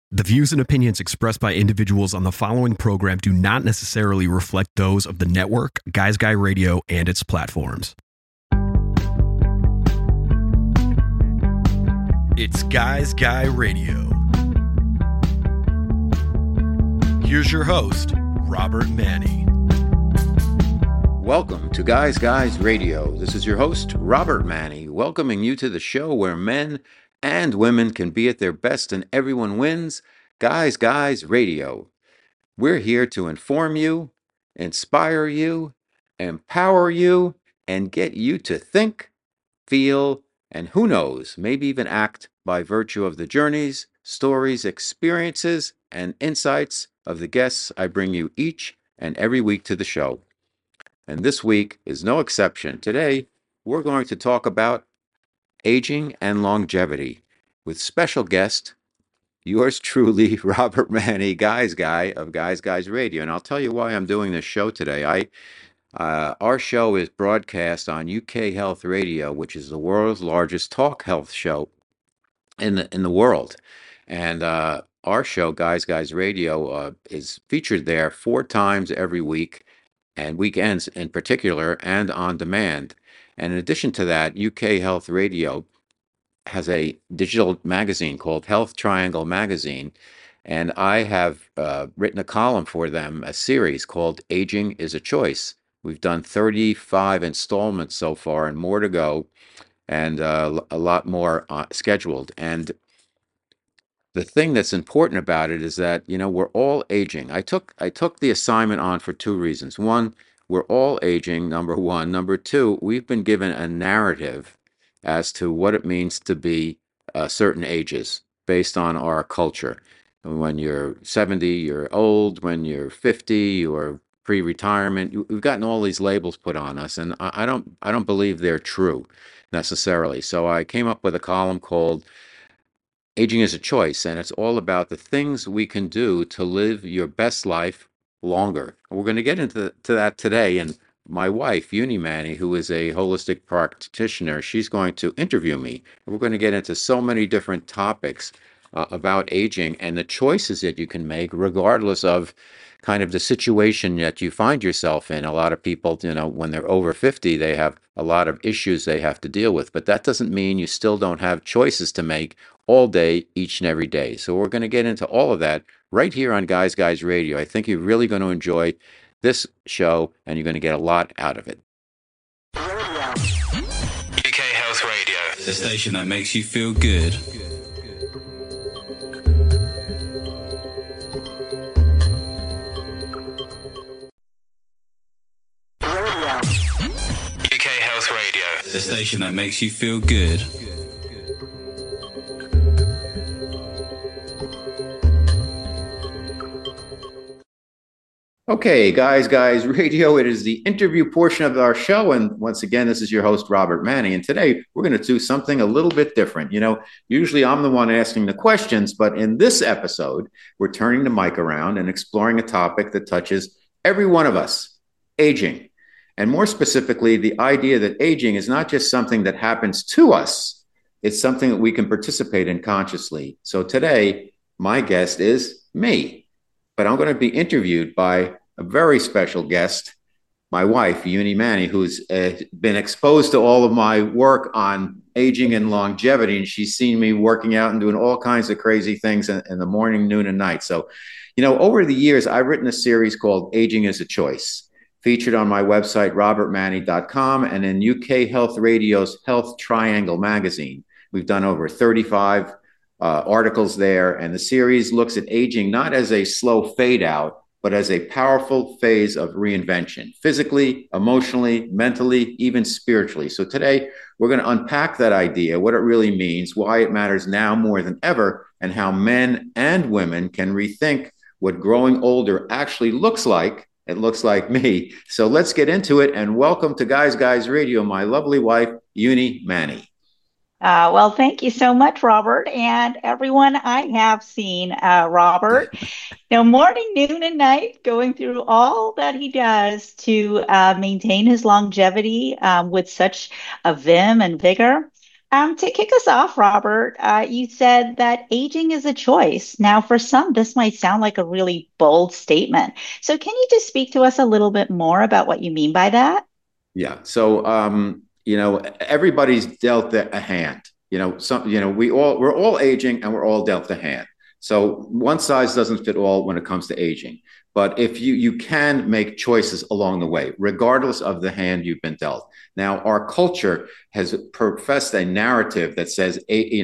The views and opinions expressed by individuals on the following program do not necessarily reflect those of the network, Guys Guy Radio, and its platforms. It's Guys Guy Radio. Here's your host, Robert Manny. Welcome to Guys Guys Radio. This is your host, Robert Manny, welcoming you to the show where men and women can be at their best and everyone wins. Guys Guys Radio. We're here to inform you, inspire you, empower you, and get you to think, feel, and who knows, maybe even act by virtue of the journeys, stories, experiences, and insights of the guests I bring you each and every week to the show. And this week is no exception. Today, we're going to talk about aging and longevity with special guest, yours truly, Robert Manny, Guys Guy of Guys Guys Radio. And I'll tell you why I'm doing this show today. Our show is broadcast on UK Health Radio, which is the world's largest talk health show in the world. And our show, Guys Guys Radio, is featured there 4 times every week, and weekends in particular, and on demand. And in addition to that, UK Health Radio has a digital magazine called Health Triangle Magazine, and I have written a column for them, a series called Aging is a Choice. We've done 35 installments so far and more to go, and a lot more scheduled. And the thing that's important about it is that, you know, we're all aging. I took the assignment on for 2 reasons. One, we're all aging, number one. Number two, we've been given a narrative as to what it means to be certain ages based on our culture. When you're 70, you're old. When you're 50, you're pre-retirement. We've gotten all these labels put on us, and I don't believe they're true necessarily. So I came up with a column called Aging is a Choice, and it's all about the things we can do to live your best life longer. We're going to get into that today, and my wife, Uni Manny, who is a holistic practitioner, she's going to interview me. We're going to get into so many different topics about aging and the choices that you can make regardless of kind of the situation that you find yourself in. A lot of people, you know, when they're over 50, they have a lot of issues they have to deal with, but that doesn't mean you still don't have choices to make all day, each and every day. So we're going to get into all of that right here on Guys Guys Radio. I think you're really going to enjoy this show, and you're going to get a lot out of it. UK Health Radio, the station that makes you feel good. UK Health Radio, the station that makes you feel good. Okay, Guys Radio, it is the interview portion of our show, and once again, this is your host, Robert Manny, and today we're going to do something a little bit different. You know, usually I'm the one asking the questions, but in this episode, we're turning the mic around and exploring a topic that touches every one of us, aging. And more specifically, the idea that aging is not just something that happens to us, it's something that we can participate in consciously. So today, my guest is me, but I'm going to be interviewed by a very special guest, my wife, Uni Manny, who's been exposed to all of my work on aging and longevity, and she's seen me working out and doing all kinds of crazy things in the morning, noon, and night. So, you know, over the years, I've written a series called Aging is a Choice, featured on my website, robertmanny.com, and in UK Health Radio's Health Triangle Magazine. We've done over 35 articles there, and the series looks at aging not as a slow fade out, but as a powerful phase of reinvention, physically, emotionally, mentally, even spiritually. So today, we're going to unpack that idea, what it really means, why it matters now more than ever, and how men and women can rethink what growing older actually looks like. It looks like me. So let's get into it, and welcome to Guys Guys Radio, my lovely wife, Uni Manny. Well, thank you so much, Robert, and everyone. I have seen Robert, morning, noon, and night, going through all that he does to maintain his longevity with such a vim and vigor. To kick us off, Robert, you said that aging is a choice. Now, for some, this might sound like a really bold statement. So, can you just speak to us a little bit more about what you mean by that? Yeah. So, everybody's dealt a hand. We're all aging and we're all dealt a hand. So one size doesn't fit all when it comes to aging. But if you can make choices along the way, regardless of the hand you've been dealt. Now, our culture has professed a narrative that says,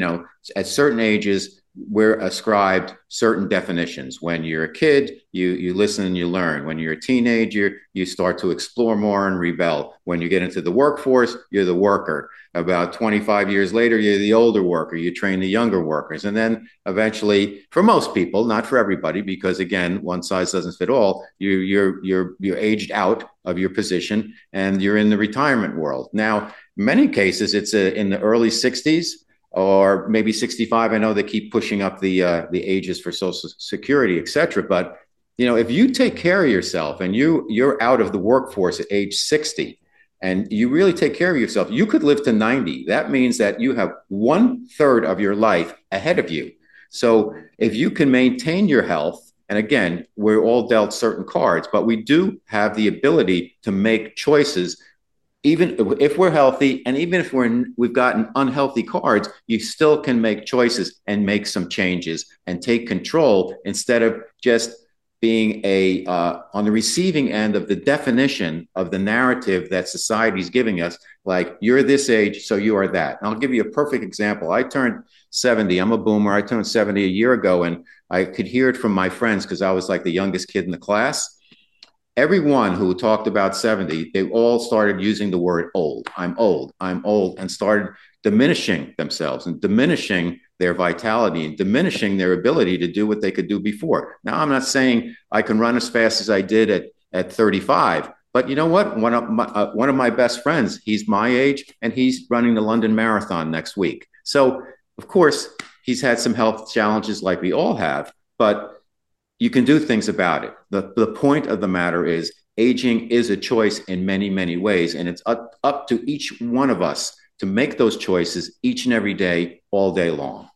at certain ages, we're ascribed certain definitions. When you're a kid, you listen and you learn. When you're a teenager, you start to explore more and rebel. When you get into the workforce, you're the worker. About 25 years later, you're the older worker. You train the younger workers. And then eventually, for most people, not for everybody, because again, one size doesn't fit all, you're aged out of your position and you're in the retirement world. Now, in many cases, it's in the early 60s or maybe 65. I know they keep pushing up the ages for Social Security, et cetera. But if you take care of yourself and you're out of the workforce at age 60, and you really take care of yourself, you could live to 90. That means that you have 1/3 of your life ahead of you. So if you can maintain your health, and again, we're all dealt certain cards, but we do have the ability to make choices even if we're healthy, and even if we've gotten unhealthy cards, you still can make choices and make some changes and take control instead of just being on the receiving end of the definition of the narrative that society's giving us, like you're this age, so you are that. And I'll give you a perfect example. I turned 70. I'm a boomer. I turned 70 a year ago, and I could hear it from my friends because I was like the youngest kid in the class. Everyone who talked about 70, they all started using the word old. I'm old, and started diminishing themselves and diminishing their vitality and diminishing their ability to do what they could do before. Now, I'm not saying I can run as fast as I did at 35, but you know what? One of my best friends, he's my age, and he's running the London Marathon next week. So, of course, he's had some health challenges like we all have, but you can do things about it. The point of the matter is aging is a choice in many, many ways, and it's up to each one of us to make those choices each and every day, all day long.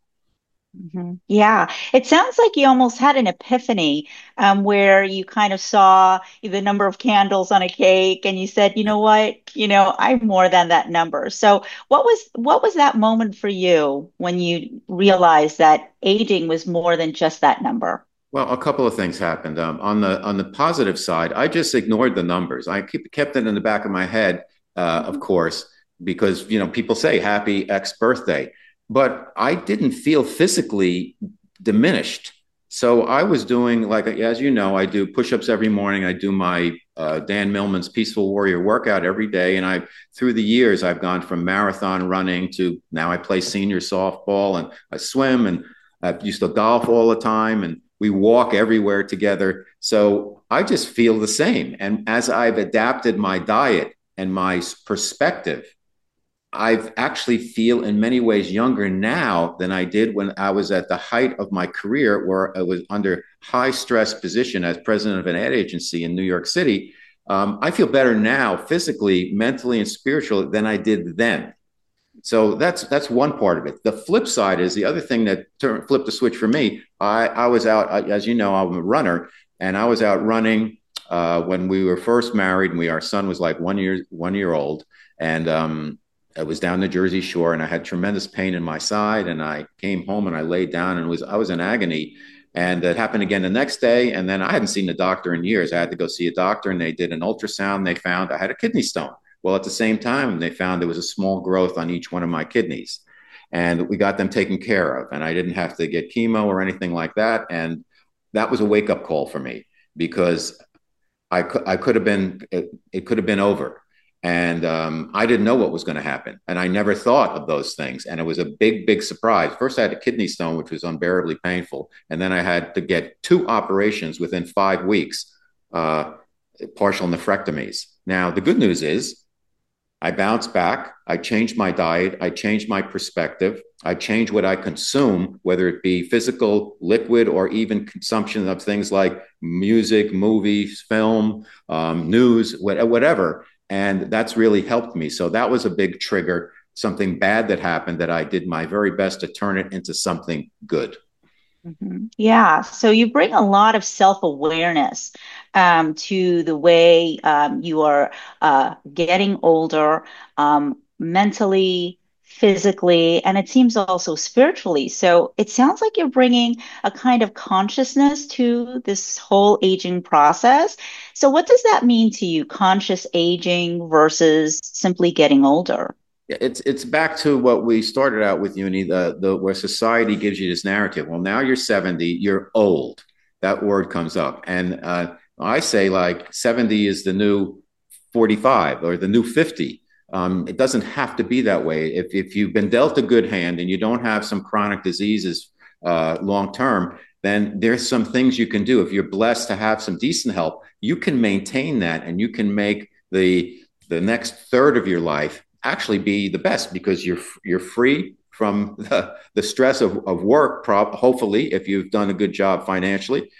Yeah, it sounds like you almost had an epiphany where you kind of saw the number of candles on a cake and you said, you know what, I'm more than that number. So what was that moment for you when you realized that aging was more than just that number? Well, a couple of things happened. On the positive side, I just ignored the numbers. I kept it in the back of my head, of course, because people say happy X birthday, but I didn't feel physically diminished. So I was doing, like, as you know, I do push-ups every morning. I do my Dan Millman's Peaceful Warrior workout every day, and through the years I've gone from marathon running to now I play senior softball, and I swim, and I used to golf all the time, and we walk everywhere together. So I just feel the same. And as I've adapted my diet and my perspective, I've actually feel in many ways younger now than I did when I was at the height of my career, where I was under high stress position as president of an ad agency in New York City. I feel better now, physically, mentally, and spiritually than I did then. So that's one part of it. The flip side is the other thing that flipped the switch for me. I was out, as you know, I'm a runner, and I was out running when we were first married, and our son was like 1 year old, and I was down the Jersey Shore, and I had tremendous pain in my side, and I came home and I laid down, and I was in agony. And it happened again the next day, and then I hadn't seen the doctor in years. I had to go see a doctor, and they did an ultrasound. They found I had a kidney stone. Well, at the same time, they found there was a small growth on each one of my kidneys, and we got them taken care of, and I didn't have to get chemo or anything like that. And that was a wake-up call for me, because I could have been, it could have been over. And I didn't know what was going to happen. And I never thought of those things. And it was a big, big surprise. First, I had a kidney stone, which was unbearably painful. And then I had to get 2 operations within 5 weeks, partial nephrectomies. Now, the good news is I bounced back. I changed my diet. I changed my perspective. I changed what I consume, whether it be physical, liquid, or even consumption of things like music, movies, film, news, whatever. And that's really helped me. So that was a big trigger. something bad that happened that I did my very best to turn it into something good. Yeah, so you bring a lot of self-awareness to the way you are getting older, mentally, physically, and it seems also spiritually. So it sounds like you're bringing a kind of consciousness to this whole aging process. So what does that mean to you, conscious aging versus simply getting older? It's back to what we started out with, Uni, the where society gives you this narrative. Well, now you're 70, you're old. That word comes up, and I say like 70 is the new 45 or the new 50. It doesn't have to be that way. If you've been dealt a good hand and you don't have some chronic diseases long term, then there's some things you can do. If you're blessed to have some decent health, you can maintain that, and you can make the next third of your life actually be the best because you're free from the stress of work. Hopefully, if you've done a good job financially,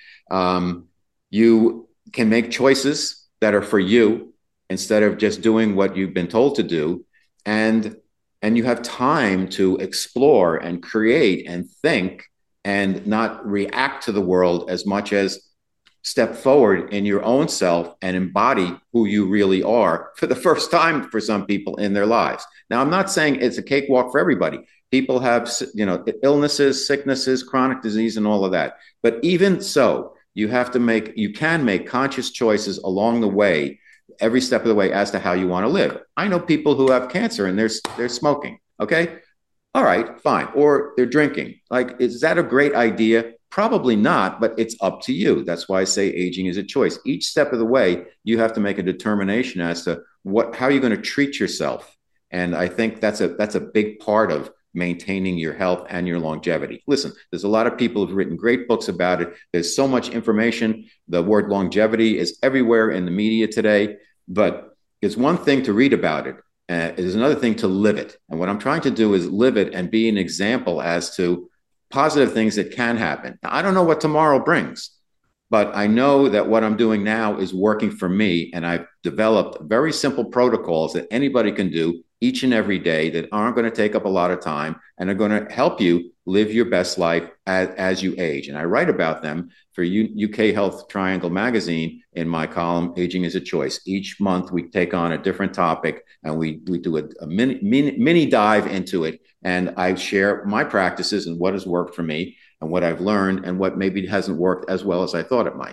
you can make choices that are for you instead of just doing what you've been told to do, and you have time to explore and create and think and not react to the world as much as step forward in your own self and embody who you really are for the first time for some people in their lives. Now, I'm not saying it's a cakewalk for everybody. People have, illnesses, sicknesses, chronic disease, and all of that. But even so, you can make conscious choices along the way, every step of the way, as to how you want to live. I know people who have cancer and they're smoking. Okay. All right, fine. Or they're drinking. Like, is that a great idea? Probably not, but it's up to you. That's why I say aging is a choice. Each step of the way, you have to make a determination as to how you're going to treat yourself. And I think that's a big part of maintaining your health and your longevity. Listen, there's a lot of people who've written great books about it. There's so much information. The word longevity is everywhere in the media today, but it's one thing to read about it. It is another thing to live it. And what I'm trying to do is live it and be an example as to positive things that can happen. Now, I don't know what tomorrow brings, but I know that what I'm doing now is working for me. And I've developed very simple protocols that anybody can do each and every day that aren't going to take up a lot of time and are going to help you live your best life as you age. And I write about them for UK Health Triangle magazine in my column, Aging is a Choice. Each month we take on a different topic and we do a mini dive into it. And I share my practices and what has worked for me and what I've learned and what maybe hasn't worked as well as I thought it might.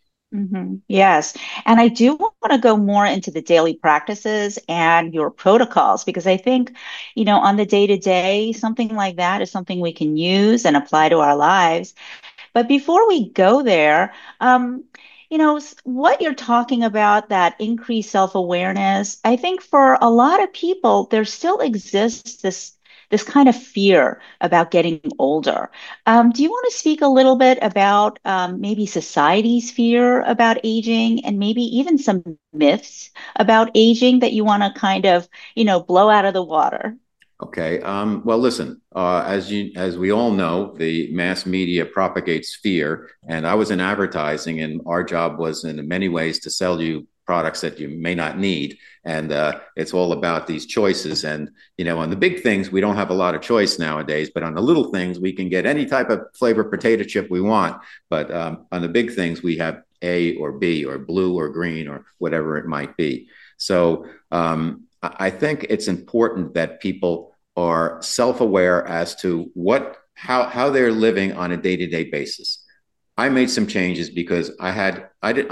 Yes. And I do want to go more into the daily practices and your protocols because I think, on the day to day, something like that is something we can use and apply to our lives. But before we go there, what you're talking about, that increased self-awareness, I think for a lot of people, there still exists this kind of fear about getting older. Do you want to speak a little bit about maybe society's fear about aging and maybe even some myths about aging that you want to kind of, blow out of the water? Okay. Well, listen. As we all know, the mass media propagates fear, and I was in advertising, and our job was in many ways to sell you products that you may not need, and it's all about these choices. And on the big things, we don't have a lot of choice nowadays, but on the little things, we can get any type of flavor potato chip we want. But on the big things, we have A or B or blue or green or whatever it might be. So I think it's important that people are self-aware as to how they're living on a day-to-day basis. I made some changes because I had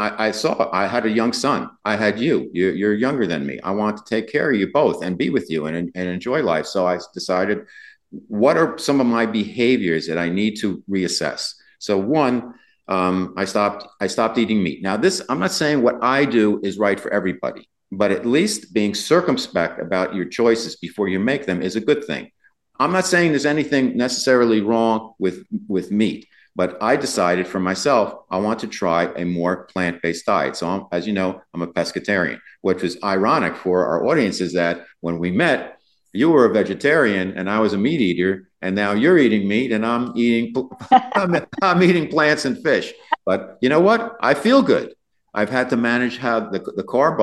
a young son. I had you. You're younger than me. I want to take care of you both and be with you and enjoy life. So I decided, what are some of my behaviors that I need to reassess? So one, I stopped eating meat. Now I'm not saying what I do is right for everybody, but at least being circumspect about your choices before you make them is a good thing. I'm not saying there's anything necessarily wrong with meat. But I decided for myself, I want to try a more plant-based diet. So as you know, I'm a pescatarian, which was ironic for our audience is that when we met, you were a vegetarian and I was a meat eater, and now you're eating meat and I'm eating plants and fish. But you know what? I feel good. I've had to manage how the carbo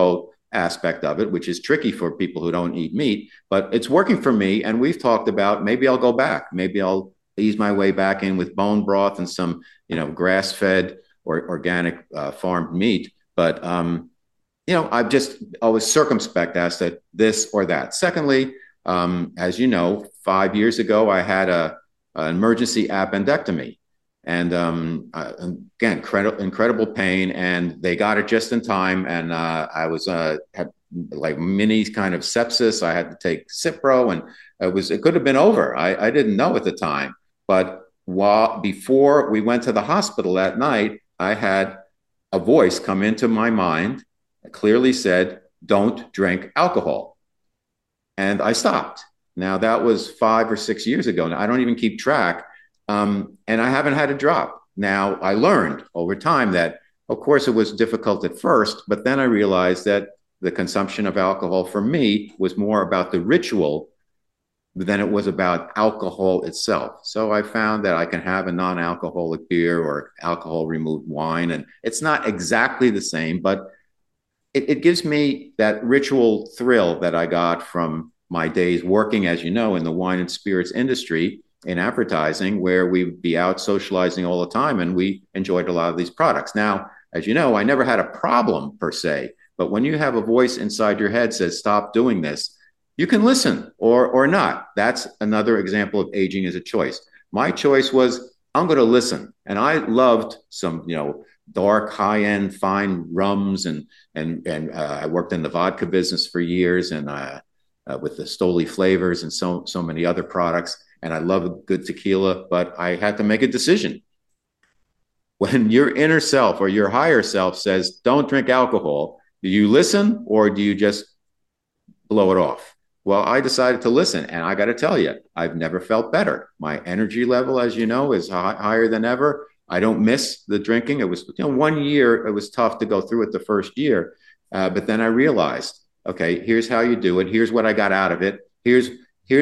aspect of it, which is tricky for people who don't eat meat, but it's working for me. And we've talked about maybe I'll go back. Maybe I'll ease my way back in with bone broth and some, grass-fed or organic farmed meat. But, I've just always circumspect as to this or that. Secondly, as you know, 5 years ago, I had an emergency appendectomy. And again, incredible pain, and they got it just in time. And I had like mini kind of sepsis. I had to take Cipro, and it could have been over. I didn't know at the time, but before we went to the hospital that night, I had a voice come into my mind that clearly said, "Don't drink alcohol," and I stopped. Now that was 5 or 6 years ago. Now I don't even keep track. And I haven't had a drop. Now, I learned over time that, of course, it was difficult at first, but then I realized that the consumption of alcohol for me was more about the ritual than it was about alcohol itself. So I found that I can have a non-alcoholic beer or alcohol-removed wine, and it's not exactly the same, but it gives me that ritual thrill that I got from my days working, as you know, in the wine and spirits industry, in advertising, where we would be out socializing all the time, and we enjoyed a lot of these products. Now, as you know, I never had a problem per se, but when you have a voice inside your head says, "Stop doing this," you can listen or not. That's another example of aging as a choice. My choice was, I'm going to listen. And I loved some, dark, high-end, fine rums, and I worked in the vodka business for years, and with the Stoli flavors and so many other products. And I love a good tequila, but I had to make a decision. When your inner self or your higher self says, "Don't drink alcohol," do you listen or do you just blow it off? Well, I decided to listen, and I got to tell you, I've never felt better. My energy level, as you know, is higher than ever. I don't miss the drinking. It was, 1 year, it was tough to go through it the first year. But then I realized, okay, here's how you do it. Here's what I got out of it. Here's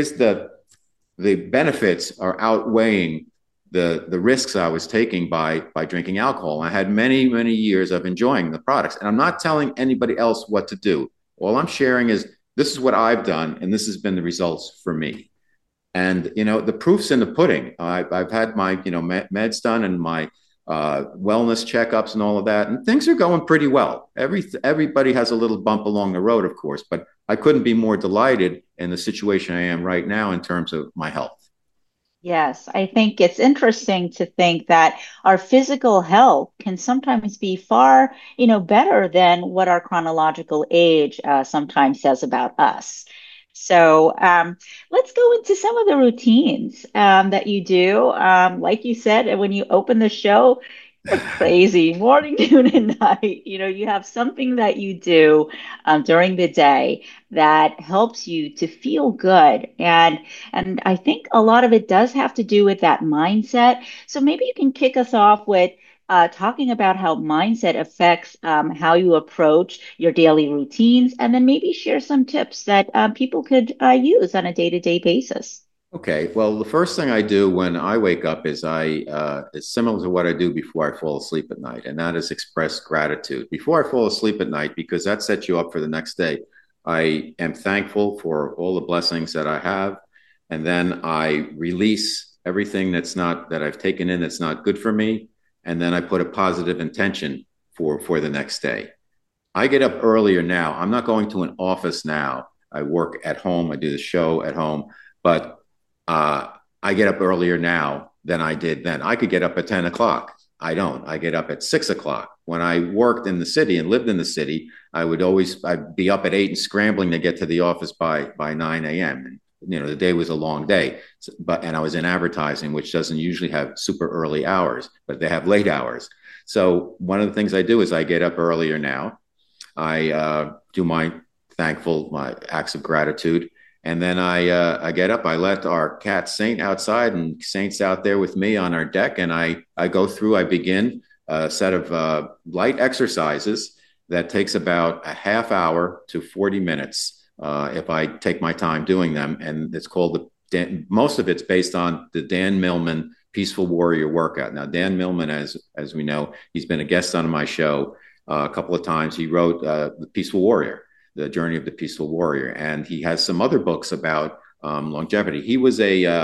the benefits are outweighing the risks I was taking by drinking alcohol. I had many, many years of enjoying the products. And I'm not telling anybody else what to do. All I'm sharing is this is what I've done, and this has been the results for me. And, the proof's in the pudding. I've had my, meds done and my wellness checkups and all of that, and things are going pretty well. Everybody has a little bump along the road, of course, but I couldn't be more delighted in the situation I am right now in terms of my health. Yes, I think it's interesting to think that our physical health can sometimes be far, better than what our chronological age sometimes says about us. So let's go into some of the routines that you do. Like you said, when you open the show, you're crazy, morning, noon, and night. You have something that you do during the day that helps you to feel good. And I think a lot of it does have to do with that mindset. So maybe you can kick us off with talking about how mindset affects how you approach your daily routines, and then maybe share some tips that people could use on a day-to-day basis. Okay. Well, the first thing I do when I wake up is it's similar to what I do before I fall asleep at night, and that is express gratitude before I fall asleep at night, because that sets you up for the next day. I am thankful for all the blessings that I have, and then I release everything that I've taken in that's not good for me, and then I put a positive intention for the next day. I get up earlier now. I'm not going to an office now. I work at home. I do the show at home, but I get up earlier now than I did then. I could get up at 10 o'clock. I don't. I get up at 6 o'clock. When I worked in the city and lived in the city, I'd be up at 8 and scrambling to get to the office by 9 a.m. And, the day was a long day, and I was in advertising, which doesn't usually have super early hours, but they have late hours. So one of the things I do is I get up earlier now. I do my acts of gratitude. And then I get up, I let our cat Saint outside, and Saint's out there with me on our deck. And I begin a set of light exercises that takes about a half hour to 40 minutes if I take my time doing them. And it's called most of it's based on the Dan Millman Peaceful Warrior Workout. Now, Dan Millman, as we know, he's been a guest on my show a couple of times. He wrote The Peaceful Warrior. The Journey of the Peaceful Warrior, and he has some other books about longevity. He was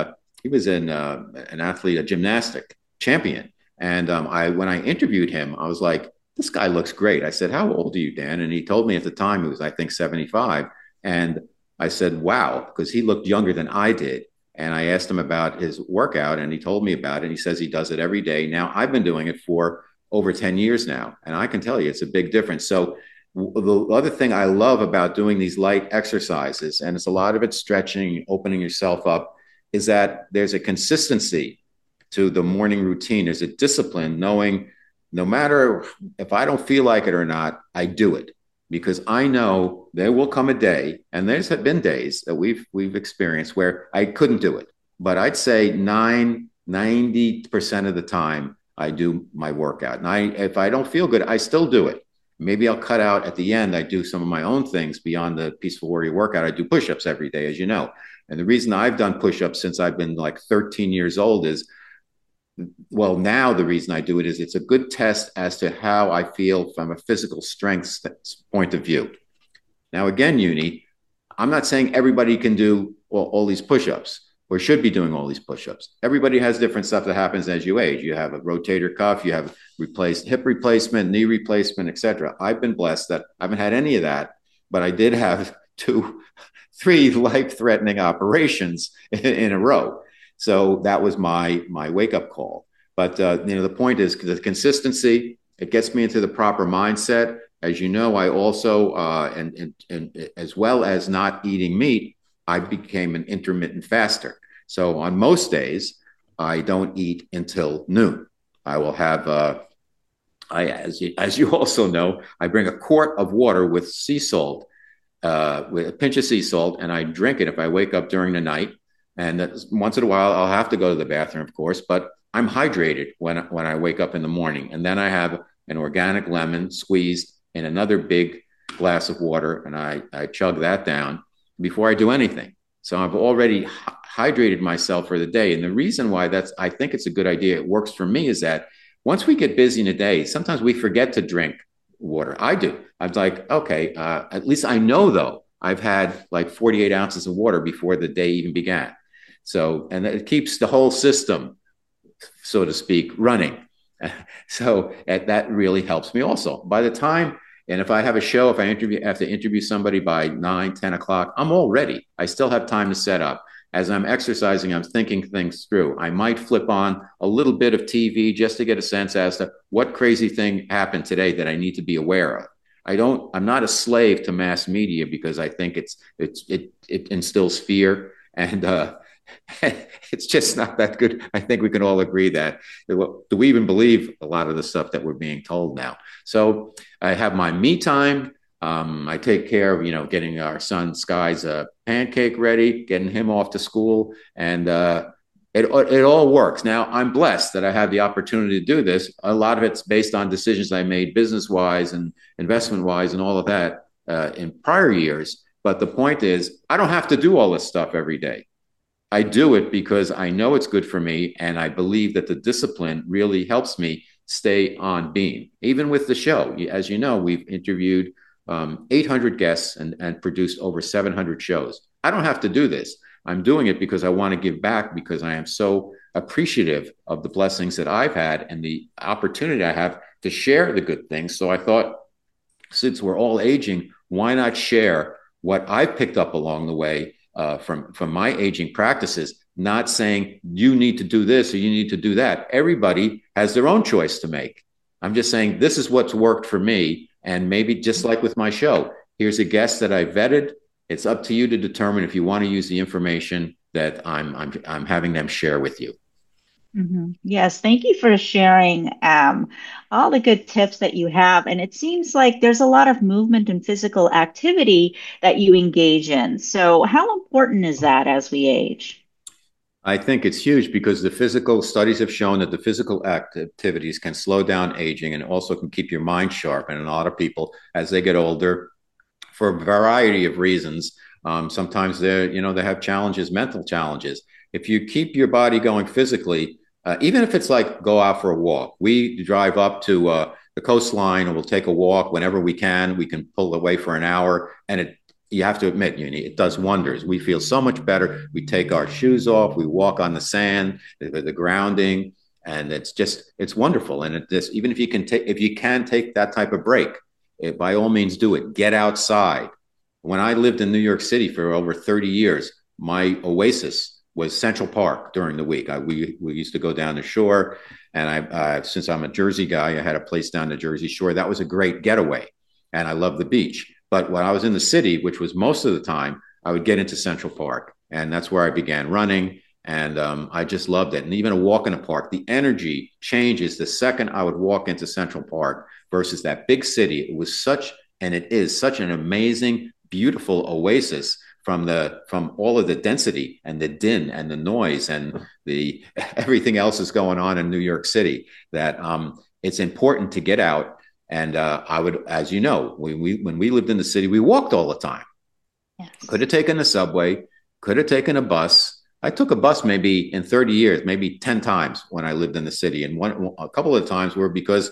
an athlete, a gymnastic champion, and when I interviewed him, I was like, "This guy looks great." I said, "How old are you, Dan?" And he told me at the time he was, I think, 75, and I said, "Wow," because he looked younger than I did. And I asked him about his workout, and he told me about it. He says he does it every day. Now, I've been doing it for over 10 years now, and I can tell you it's a big difference. So, the other thing I love about doing these light exercises, and it's a lot of it stretching, opening yourself up, is that there's a consistency to the morning routine. There's a discipline, knowing no matter if I don't feel like it or not, I do it because I know there will come a day, and there's been days that we've experienced where I couldn't do it. But I'd say 90% of the time I do my workout. And if I don't feel good, I still do it. Maybe I'll cut out at the end. I do some of my own things beyond the Peaceful Warrior workout. I do push-ups every day, as you know. And the reason I've done push-ups since I've been like 13 years old is, well, now the reason I do it is it's a good test as to how I feel from a physical strength point of view. Now, again, Uni, I'm not saying everybody can do all these push-ups or should be doing all these push-ups. Everybody has different stuff that happens as you age. You have a rotator cuff, you have hip replacement, knee replacement, etc. I've been blessed that I haven't had any of that, but I did have 3 life-threatening operations in a row. So that was my wake-up call. But the point is the consistency. It gets me into the proper mindset. As you know, I also and as well as not eating meat, I became an intermittent faster. So on most days, I don't eat until noon. I will have, as you also know, I bring a quart of water with sea salt, with a pinch of sea salt, and I drink it if I wake up during the night. And once in a while, I'll have to go to the bathroom, of course, but I'm hydrated when I wake up in the morning. And then I have an organic lemon squeezed in another big glass of water, and I chug that down before I do anything. So I've already hydrated myself for the day. And the reason why I think it's a good idea, it works for me, is that once we get busy in a day, sometimes we forget to drink water. I do. I'm like, okay, at least I know, though, I've had like 48 ounces of water before the day even began. So, and it keeps the whole system, so to speak, running. So that really helps me also. By the time, and if I have a show, if I have to interview somebody by 9, 10 o'clock, I'm all ready. I still have time to set up. As I'm exercising, I'm thinking things through. I might flip on a little bit of TV just to get a sense as to what crazy thing happened today that I need to be aware of. I'm not a slave to mass media because I think it instills fear, and it's just not that good. I think we can all agree that. Do we even believe a lot of the stuff that we're being told now? So I have my me time. I take care of, getting our son Sky's pancake ready, getting him off to school, and it all works. Now, I'm blessed that I have the opportunity to do this. A lot of it's based on decisions I made business-wise and investment-wise and all of that in prior years. But the point is, I don't have to do all this stuff every day. I do it because I know it's good for me, and I believe that the discipline really helps me stay on beam. Even with the show, as you know, we've interviewed 800 guests and produced over 700 shows. I don't have to do this. I'm doing it because I want to give back, because I am so appreciative of the blessings that I've had and the opportunity I have to share the good things. So I thought, since we're all aging, why not share what I've picked up along the way from my aging practices? Not saying you need to do this or you need to do that. Everybody has their own choice to make. I'm just saying this is what's worked for me. And maybe just like with my show, here's a guest that I vetted. It's up to you to determine if you want to use the information that I'm having them share with you. Mm-hmm. Yes, thank you for sharing all the good tips that you have. And it seems like there's a lot of movement and physical activity that you engage in. So how important is that as we age? I think it's huge because the physical studies have shown that the physical activities can slow down aging and also can keep your mind sharp. And a lot of people, as they get older, for a variety of reasons, sometimes they have challenges, mental challenges. If you keep your body going physically, even if it's like go out for a walk, we drive up to the coastline, and we'll take a walk whenever we can. We can pull away for an hour, and you have to admit, it does wonders. We feel so much better. We take our shoes off, we walk on the sand, the grounding, and it's wonderful. And even if you can take that type of break, by all means do it. Get outside. When I lived in New York City for over 30 years, my oasis was Central Park during the week. We used to go down the shore, and since I'm a Jersey guy, I had a place down the Jersey Shore. That was a great getaway, and I love the beach. But when I was in the city, which was most of the time, I would get into Central Park, and that's where I began running. And I just loved it. And even a walk in the park, the energy changes the second I would walk into Central Park versus that big city. It is such an amazing, beautiful oasis from all of the density and the din and the noise and the everything else is going on in New York City, that it's important to get out. And I would, as you know, when we lived in the city, we walked all the time. Yes. Could have taken the subway, could have taken a bus. I took a bus maybe in 30 years, maybe 10 times when I lived in the city. And a couple of times were because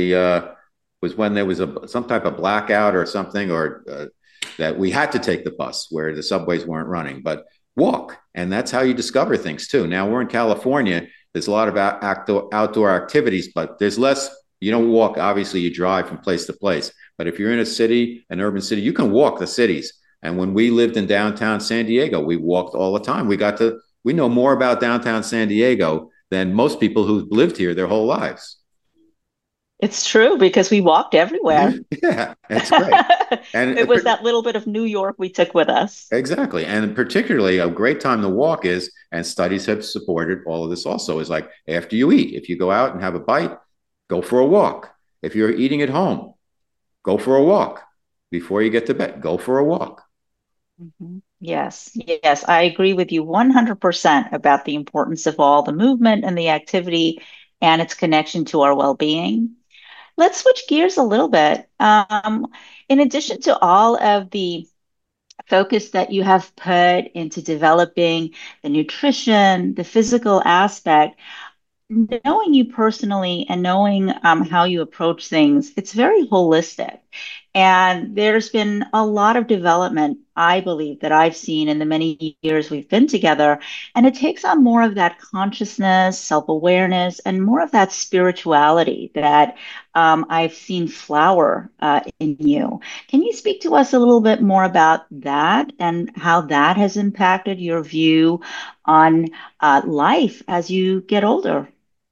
was when there was some type of blackout or something, or that we had to take the bus where the subways weren't running. But walk, and that's how you discover things too. Now we're in California. There's a lot of outdoor activities, but there's less. You don't walk. Obviously, you drive from place to place. But if you're in a city, an urban city, you can walk the cities. And when we lived in downtown San Diego, we walked all the time. We know more about downtown San Diego than most people who've lived here their whole lives. It's true, because we walked everywhere. Yeah, that's great. And it was that little bit of New York we took with us. Exactly. And particularly a great time to walk is, and studies have supported all of this also, is like after you eat, if you go out and have a bite, go for a walk. If you're eating at home, go for a walk. Before you get to bed, go for a walk. Mm-hmm. Yes, I agree with you 100% about the importance of all the movement and the activity and its connection to our well-being. Let's switch gears a little bit. In addition to all of the focus that you have put into developing the nutrition, the physical aspect, knowing you personally and knowing how you approach things, it's very holistic. And there's been a lot of development, I believe, that I've seen in the many years we've been together. And it takes on more of that consciousness, self-awareness, and more of that spirituality that I've seen flower in you. Can you speak to us a little bit more about that and how that has impacted your view on life as you get older?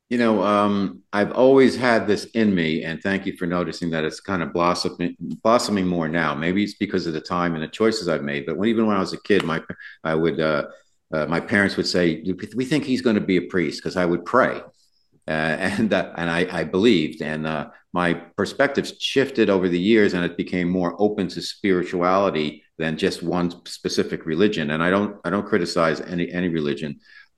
I've always had this in me, and thank you for noticing that it's kind of blossoming more now. Maybe it's because of the time and the choices I've made. But even when I was a kid, my parents would say, "We think he's going to be a priest," because I would pray, and I believed, and my perspective shifted over the years, and it became more open to spirituality than just one specific religion. And I don't criticize any religion,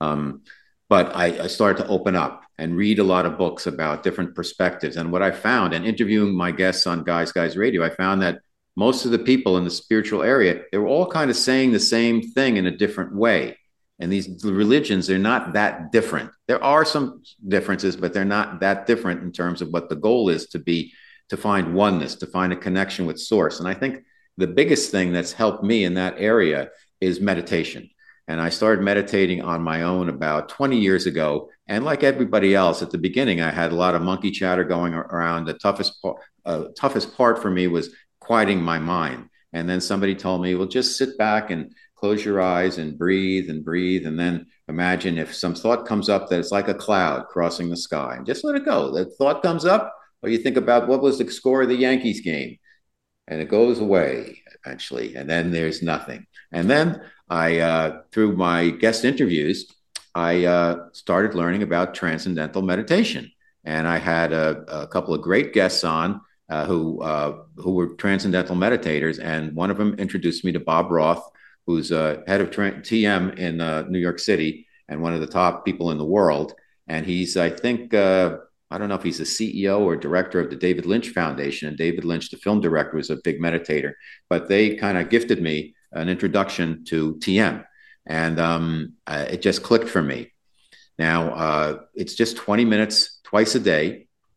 but I started to open up and read a lot of books about different perspectives. And what I found, and interviewing my guests on Guys Radio, I found that most of the people in the spiritual area, they were all kind of saying the same thing in a different way. And these religions, they're not that different. There are some differences, but they're not that different in terms of what the goal is to find oneness, to find a connection with source. And I think the biggest thing that's helped me in that area is meditation. And I started meditating on my own about 20 years ago. And like everybody else, at the beginning, I had a lot of monkey chatter going around. The toughest part for me was quieting my mind. And then somebody told me, well, just sit back and close your eyes and breathe and breathe. And then imagine if some thought comes up that it's like a cloud crossing the sky. And just let it go. The thought comes up, or you think about what was the score of the Yankees game. And it goes away eventually. And then there's nothing. And then through my guest interviews, I started learning about transcendental meditation. And I had a couple of great guests on who were transcendental meditators. And one of them introduced me to Bob Roth, who's head of TM in New York City and one of the top people in the world. And he's, I think, I don't know if he's the CEO or director of the David Lynch Foundation. And David Lynch, the film director, was a big meditator. But they kind of gifted me an introduction to TM. And it just clicked for me. Now, it's just 20 minutes twice a day.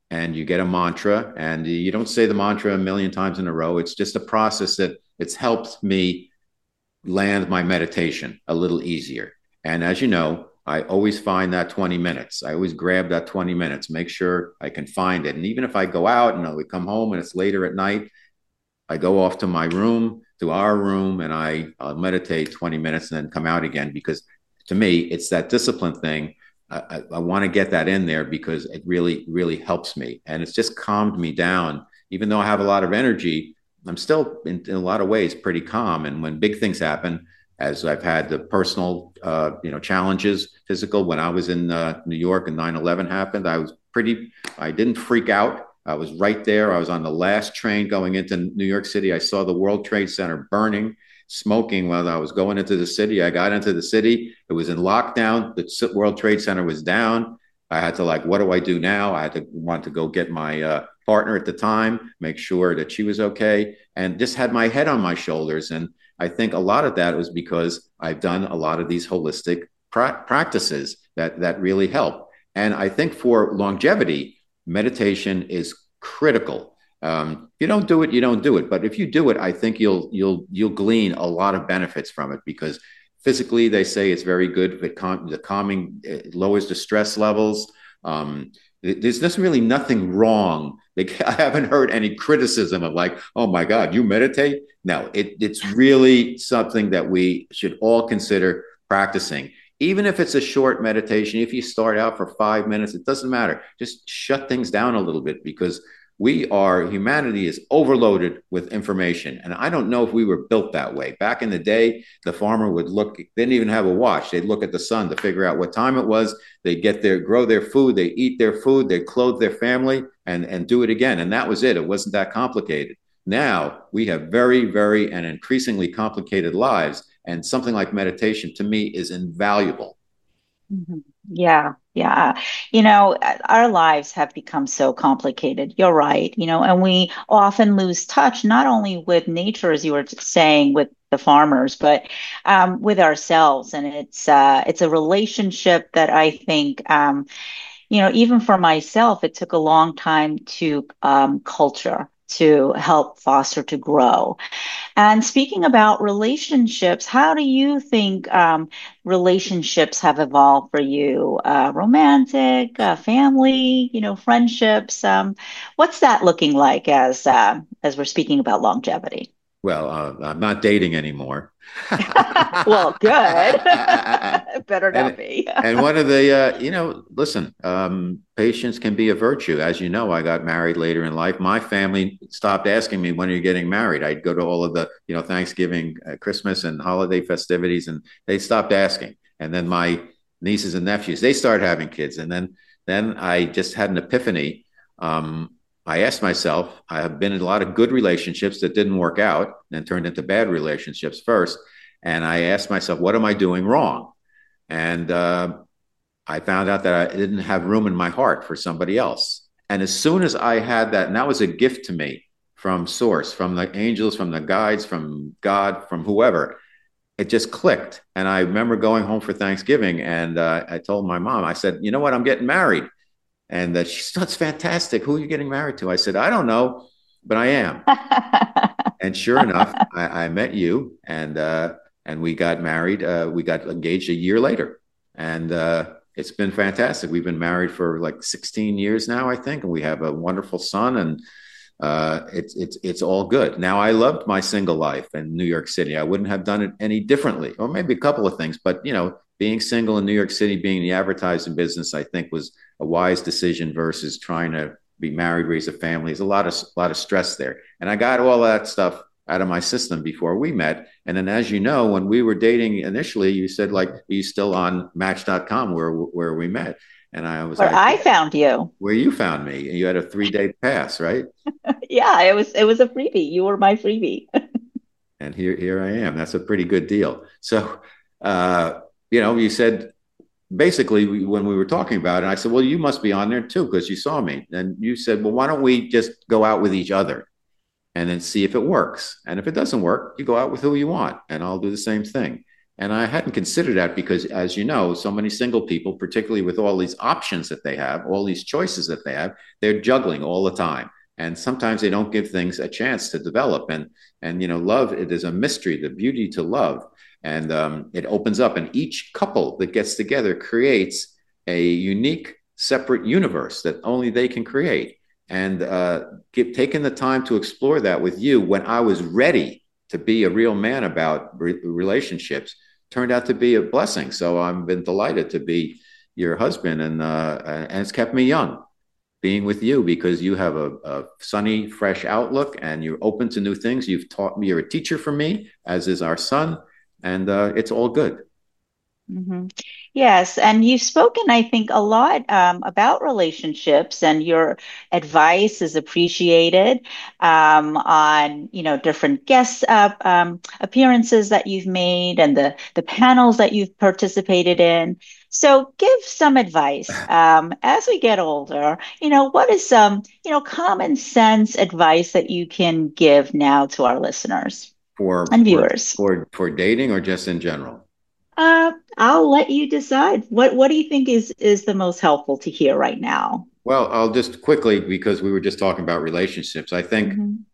and you get a mantra, and you don't say the mantra a million times in a row. It's just a process that it's helped me land my meditation a little easier. And as you know, I always find that 20 minutes. I always grab that 20 minutes, make sure I can find it. And even if I go out and we come home and it's later at night, I go off to my room, to our room, and I meditate 20 minutes and then come out again, because to me, it's that discipline thing. I want to get that in there because it really, really helps me. And it's just calmed me down. Even though I have a lot of energy, I'm still in a lot of ways pretty calm. And when big things happen, as I've had the personal, challenges, physical, when I was in New York and 9/11 happened, I didn't freak out. I was right there. I was on the last train going into New York City. I saw the World Trade Center burning, smoking while I was going into the city. I got into the city. It was in lockdown. The World Trade Center was down. I had to what do I do now? I had to want to go get my partner at the time, make sure that she was okay, and just had my head on my shoulders. And I think a lot of that was because I've done a lot of these holistic practices that really help. And I think for longevity, meditation is critical. You don't do it, you don't do it. But if you do it, I think you'll glean a lot of benefits from it, because physically they say it's very good. The calming, it lowers the stress levels. There's really nothing wrong. I haven't heard any criticism of oh my God, you meditate? No, it's really something that we should all consider practicing. Even if it's a short meditation, if you start out for 5 minutes, it doesn't matter. Just shut things down a little bit, because humanity is overloaded with information. And I don't know if we were built that way. Back in the day, the farmer would they didn't even have a watch. They'd look at the sun to figure out what time it was. They'd grow their food, they eat their food, they clothe their family, and do it again. And that was it. It wasn't that complicated. Now we have very, very and increasingly complicated lives. And something like meditation, to me, is invaluable. Mhm. Yeah, yeah. Our lives have become so complicated. You're right. And we often lose touch, not only with nature, as you were saying, with the farmers, but with ourselves. And it's a relationship that I think, even for myself, it took a long time to culture, to help foster, to grow. And speaking about relationships, how do you think relationships have evolved for you? Romantic, family, friendships. What's that looking like as we're speaking about longevity? Well, I'm not dating anymore. Well, good. Better not be. And one of the, listen, patience can be a virtue. As you know, I got married later in life. My family stopped asking me, when are you getting married? I'd go to all of the, Thanksgiving, Christmas, and holiday festivities, and they stopped asking. And then my nieces and nephews, they started having kids. And then I just had an epiphany. I asked myself, I have been in a lot of good relationships that didn't work out and turned into bad relationships first. And I asked myself, what am I doing wrong? And I found out that I didn't have room in my heart for somebody else. And as soon as I had that, and that was a gift to me from Source, from the angels, from the guides, from God, from whoever, it just clicked. And I remember going home for Thanksgiving, and I told my mom, I said, you know what, I'm getting married. And she said, that's fantastic. Who are you getting married to? I said, I don't know, but I am. And sure enough, I met you, and we got married. We got engaged a year later, and it's been fantastic. We've been married for 16 years now, I think, and we have a wonderful son, and it's all good. Now, I loved my single life in New York City. I wouldn't have done it any differently, or maybe a couple of things, but being single in New York City, being in the advertising business, I think was a wise decision versus trying to be married, raise a family. There's a lot of stress there. And I got all that stuff out of my system before we met. And then, as you know, when we were dating initially, you said, are you still on Match.com where we met? And I was where I found you. Where you found me. You had a 3-day pass, right? Yeah, it was a freebie. You were my freebie. And here I am. That's a pretty good deal. So, you said, basically, when we were talking about it, I said, well, you must be on there too, because you saw me. And you said, well, why don't we just go out with each other and then see if it works? And if it doesn't work, you go out with who you want, and I'll do the same thing. And I hadn't considered that because, as you know, so many single people, particularly with all these options that they have, all these choices that they have, they're juggling all the time. And sometimes they don't give things a chance to develop. And love, it is a mystery, the beauty to love. And it opens up. And each couple that gets together creates a unique, separate universe that only they can create. And taking the time to explore that with you when I was ready to be a real man about relationships turned out to be a blessing. So I've been delighted to be your husband, and it's kept me young being with you because you have a sunny, fresh outlook and you're open to new things. You've taught me, you're a teacher for me, as is our son, and it's all good. Mm-hmm. Yes, and you've spoken, I think, a lot about relationships, and your advice is appreciated on, different guest appearances that you've made and the panels that you've participated in. So, give some advice as we get older. What is some, common sense advice that you can give now to our listeners and viewers? For dating or just in general? I'll let you decide. What do you think is the most helpful to hear right now? Well, I'll just quickly, because we were just talking about relationships. I think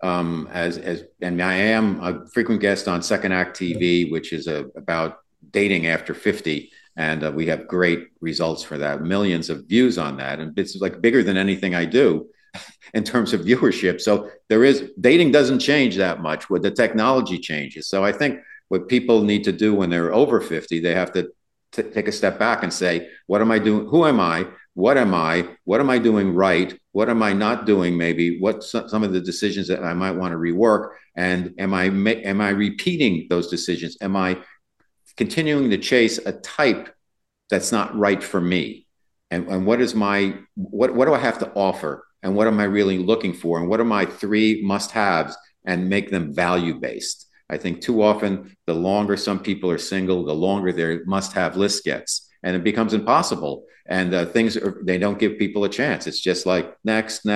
and I am a frequent guest on Second Act TV, which is about dating after 50, and we have great results for that. Millions of views on that, and it's like bigger than anything I do in terms of viewership. So dating doesn't change that much with the technology changes. So I think what people need to do when they're over 50, they have to take a step back and say, what am I doing? Who am I? What am I? What am I doing right? What am I not doing? Maybe what some of the decisions that I might want to rework? And am I repeating those decisions? Am I continuing to chase a type that's not right for me? And what do I have to offer? And what am I really looking for? And what are my 3 must-haves, and make them value-based? I think too often, the longer some people are single, the longer their must-have list gets, and it becomes impossible. And they don't give people a chance. It's just like next,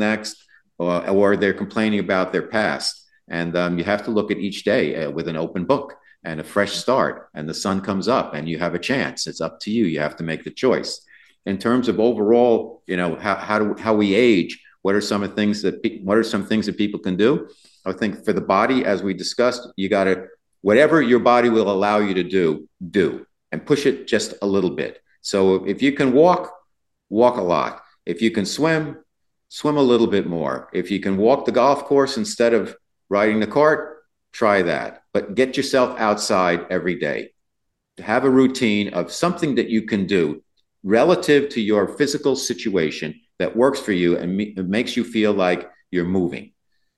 or they're complaining about their past. And you have to look at each day with an open book and a fresh start. And the sun comes up, and you have a chance. It's up to you. You have to make the choice. In terms of overall, how we age, what are some things that people can do? I think for the body, as we discussed, you got to, whatever your body will allow you to do, and push it just a little bit. So if you can walk a lot. If you can swim a little bit more. If you can walk the golf course instead of riding the cart, try that. But get yourself outside every day. Have a routine of something that you can do relative to your physical situation that works for you and it makes you feel like you're moving.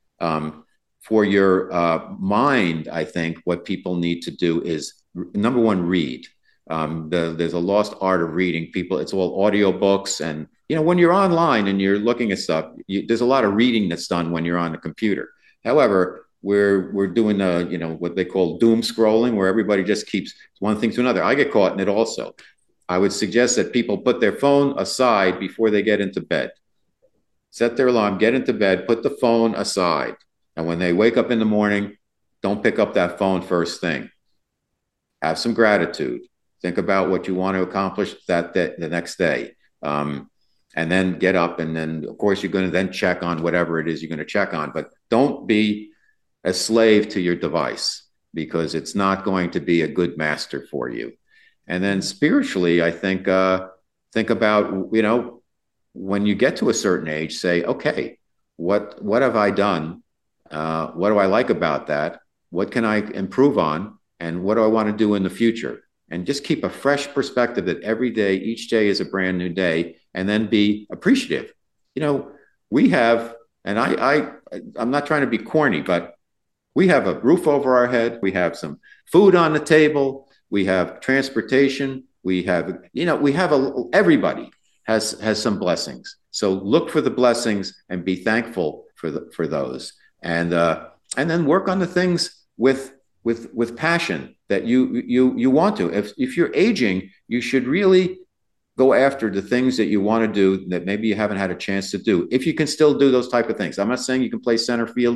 For your mind, I think what people need to do is, number one, read. There's a lost art of reading. It's all audiobooks. And, when you're online and you're looking at stuff, there's a lot of reading that's done when you're on the computer. However, we're doing, what they call doom scrolling, where everybody just keeps one thing to another. I get caught in it also. I would suggest that people put their phone aside before they get into bed. Set their alarm, get into bed, put the phone aside. And when they wake up in the morning, don't pick up that phone first thing. Have some gratitude. Think about what you want to accomplish the next day. And then get up. And then, of course, you're going to then check on whatever it is you're going to check on. But don't be a slave to your device, because it's not going to be a good master for you. And then spiritually, I think about, when you get to a certain age, say, okay, what have I done? What do I like about that? What can I improve on? And what do I want to do in the future? And just keep a fresh perspective that every day, each day is a brand new day, and then be appreciative. We have, and I'm not trying to be corny, but we have a roof over our head. We have some food on the table. We have transportation. We have, everybody has some blessings. So look for the blessings and be thankful for those. And then work on the things with passion that you want to. If you're aging, you should really go after the things that you want to do that maybe you haven't had a chance to do. If you can still do those type of things, I'm not saying you can play center field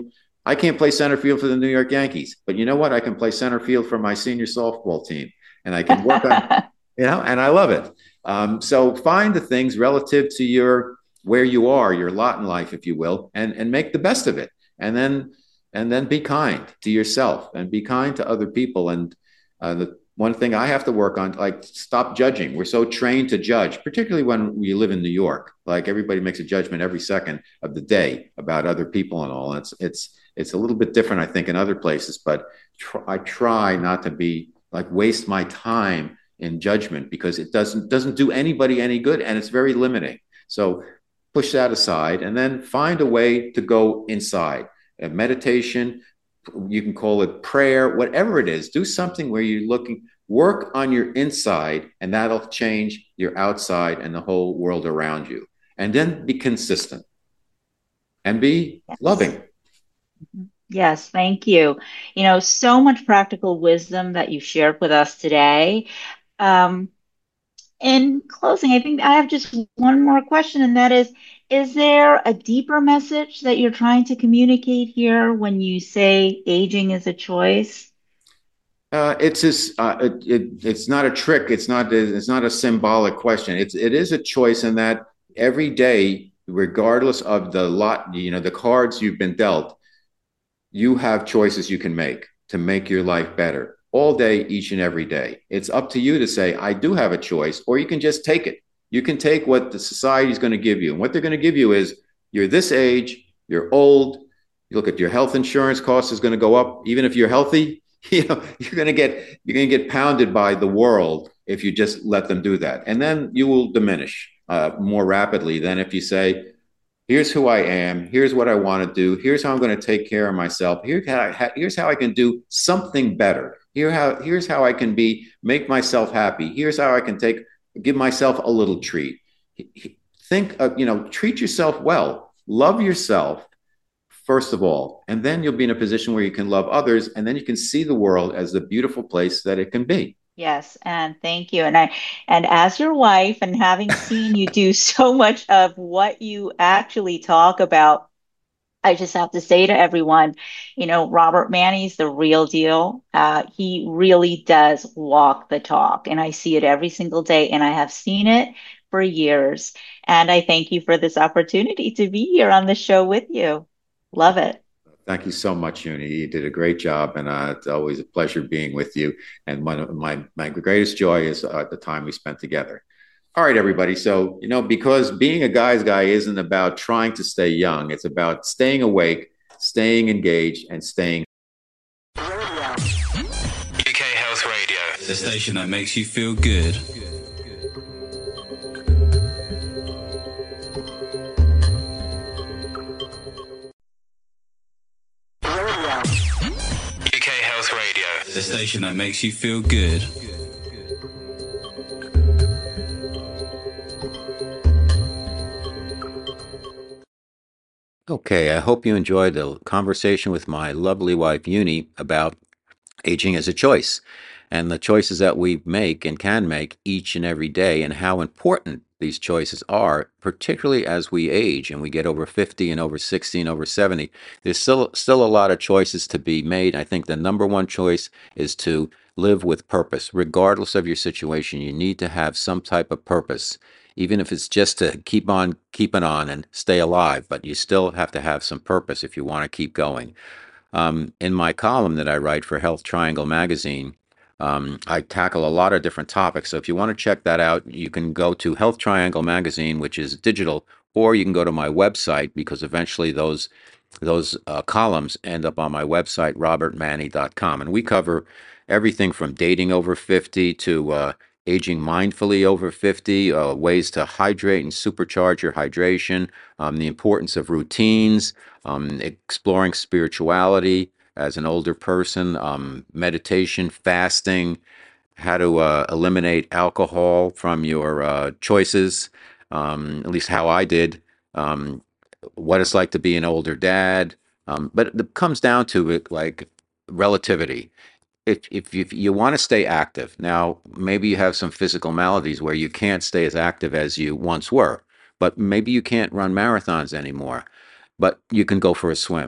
I can't play center field for the New York Yankees, but you know what? I can play center field for my senior softball team, and I can work on, and I love it. So find the things relative to your where you are, your lot in life, if you will, and make the best of it, and then be kind to yourself and be kind to other people. And the one thing I have to work on, like, stop judging. We're so trained to judge, particularly when we live in New York. Like, everybody makes a judgment every second of the day about other people and all. And it's a little bit different, I think, in other places, but I try not to be like waste my time in judgment, because it doesn't do anybody any good, and it's very limiting. So push that aside and then find a way to go inside. Meditation, you can call it prayer, whatever it is. Do something where you're looking, work on your inside, and that'll change your outside and the whole world around you. And then be consistent and be loving. Yes, thank you. So much practical wisdom that you shared with us today. Um, in closing, I think I have just one more question, and that is there a deeper message that you're trying to communicate here when you say aging is a choice? It's not a trick. It's not a symbolic question. It is a choice in that every day, regardless of the lot, the cards you've been dealt, you have choices you can make to make your life better all day, each and every day. It's up to you to say, I do have a choice, or you can just take it. You can take what the society is going to give you. And what they're going to give you is, you're this age, you're old, you look at your health insurance cost is going to go up. Even if you're healthy, you're going to get pounded by the world if you just let them do that. And then you will diminish more rapidly than if you say, here's who I am. Here's what I want to do. Here's how I'm going to take care of myself. Here's how I can do something better. Here's how I can make myself happy. Here's how I can give myself a little treat. Think of, treat yourself well. Love yourself, first of all, and then you'll be in a position where you can love others, and then you can see the world as the beautiful place that it can be. Yes, and thank you. And as your wife, and having seen you do so much of what you actually talk about, I just have to say to everyone, Robert Manny's the real deal. He really does walk the talk, and I see it every single day, and I have seen it for years. And I thank you for this opportunity to be here on the show with you. Love it. Thank you so much, Uni. You did a great job, and it's always a pleasure being with you. And one of my greatest joy is the time we spent together. All right, everybody. So, because being a guy's guy isn't about trying to stay young, it's about staying awake, staying engaged, and staying. UK Health Radio, the station that makes you feel good. UK Health Radio, the station that makes you feel good. Okay, I hope you enjoyed the conversation with my lovely wife, Uni, about aging as a choice and the choices that we make and can make each and every day, and how important these choices are, particularly as we age and we get over 50 and over 60 and over 70. There's still a lot of choices to be made. I think the number one choice is to live with purpose. Regardless of your situation, you need to have some type of purpose, even if it's just to keep on keeping on and stay alive, but you still have to have some purpose if you want to keep going. In my column that I write for Health Triangle magazine, I tackle a lot of different topics. So if you want to check that out, you can go to Health Triangle magazine, which is digital, or you can go to my website, because eventually those columns end up on my website, robertmanny.com. And we cover everything from dating over 50 to aging mindfully over 50, ways to hydrate and supercharge your hydration, the importance of routines, exploring spirituality as an older person, meditation, fasting, how to eliminate alcohol from your choices, at least how I did, what it's like to be an older dad. But it comes down to it, like, relativity. If you want to stay active, now maybe you have some physical maladies where you can't stay as active as you once were, but maybe you can't run marathons anymore, but you can go for a swim.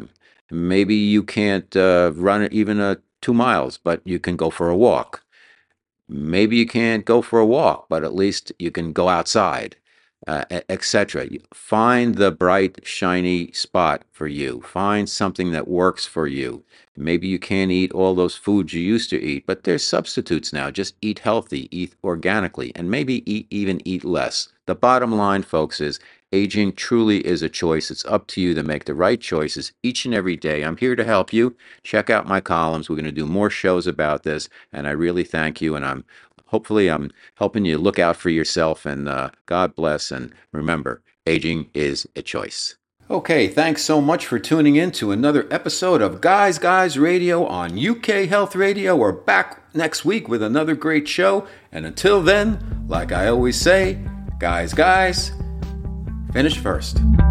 Maybe you can't run even 2 miles, but you can go for a walk. Maybe you can't go for a walk, but at least you can go outside, etc. Find the bright, shiny spot for you. Find something that works for you. Maybe you can't eat all those foods you used to eat, but there's substitutes now. Just eat healthy, eat organically, and maybe even eat less. The bottom line, folks, is aging truly is a choice. It's up to you to make the right choices each and every day. I'm here to help you. Check out my columns. We're going to do more shows about this, and I really thank you. And hopefully I'm helping you look out for yourself. And God bless. And remember, aging is a choice. Okay, thanks so much for tuning in to another episode of Guys Radio on UK Health Radio. We're back next week with another great show. And until then, like I always say, guys, finish first.